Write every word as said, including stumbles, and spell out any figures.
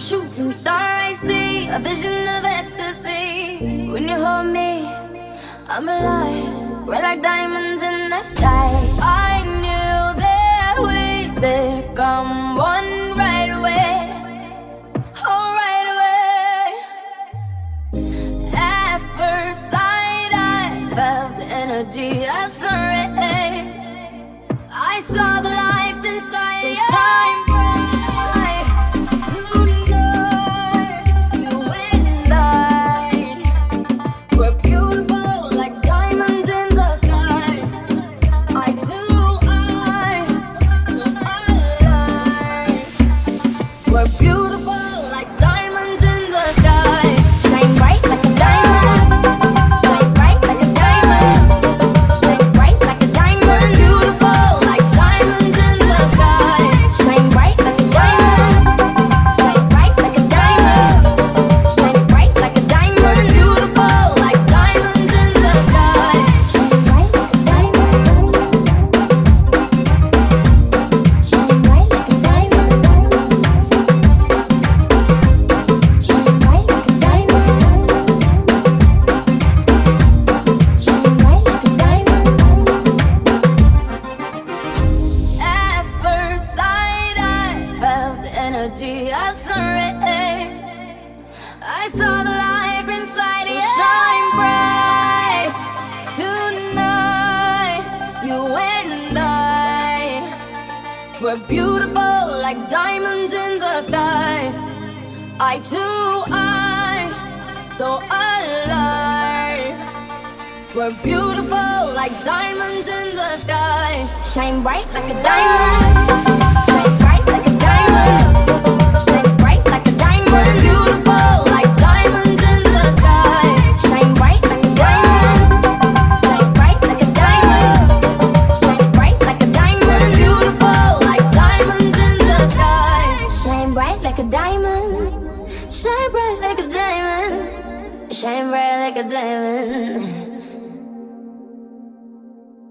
shooting star, I see a vision of ecstasy. When you hold me, I'm alive. We're like diamonds in the sky. I knew that we'd become one right away. Oh, right away. At first sight, I felt the energy of sun rays. I saw the life inside. So shine bright tonight. You and I, we're beautiful like diamonds in the sky. Eye to eye, so alive. We're beautiful like diamonds in the sky. Shine bright like a diamond. Shine bright like a diamond. Shine bright like a diamond. Beautiful like diamonds in the sky. Shine bright like a diamond. Shine bright like a diamond. Shine bright like a diamond. Beautiful like diamonds in the sky. Shine bright like a diamond. Shine bright like a diamond. Shine bright like a diamond. Shine bright like a diamond. At first sight, I felt the energy of sun rays. I saw the life inside you. Shine bright tonight. You and I, we're beautiful like diamonds in the sky. Eye to eye, so alive. We're beautiful like diamonds in the sky. Shine bright like a diamond. Shine bright like a diamond. Shine bright like a diamond. Beautiful like diamonds in the sky. Shine bright like a diamond. Shine bright like a diamond. Shine bright like a diamond. Beautiful like diamonds in the sky. Shine bright like a diamond. Shine bright like a diamond. Shine bright like a diamond.